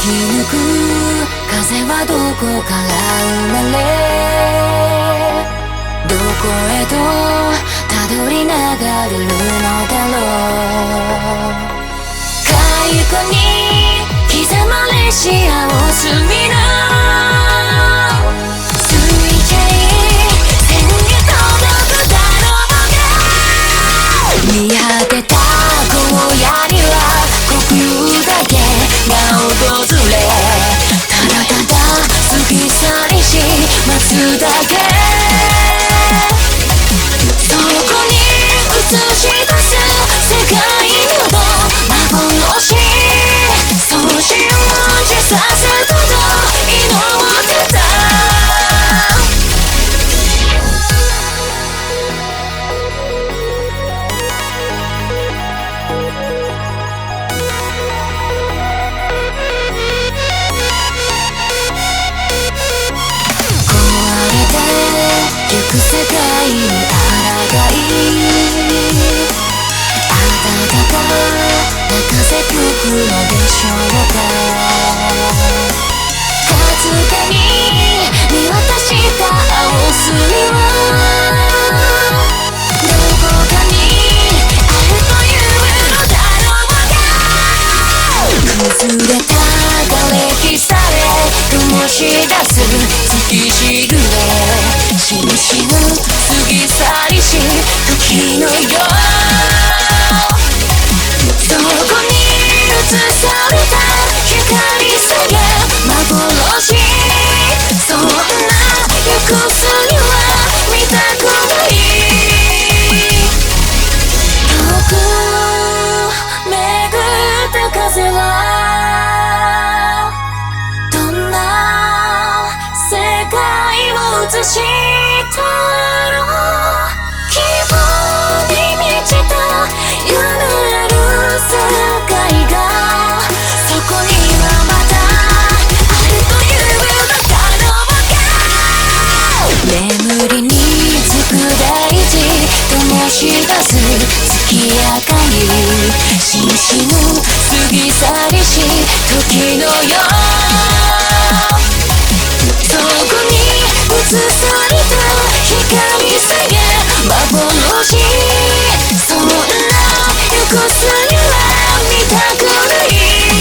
き抜く風はどこから生まれ、どこへとたどりながれるのだろう。回顧に刻まれし青墨の水平線に届くだろうが、見果てた荒野には呼吸だけが訪れ、ただただ過ぎ去りし待つだけ。そこに映し出す世界など幻、そう信じさせたと祈ってた。行く世界に抗い、暖か泣かせてくのでしょうか。かつてに見渡した青墨はどこかにあるというのだろうが、崩れた瓦礫さえ灯し出す月しぐれ、しぶしぶ過ぎ去りし時のよう、そこに映された光さえ幻、そんな行く末は見たくない。遠く巡った風はどんな世界を映したろう。希望に満ちた夢ある世界がそこにはまだあるというのだろうが、眠りにつく大地灯し出す月明かり、しんしぬ過ぎ去りし時のよう、そこに映された光さえ幻、そんな行く末は見たくない。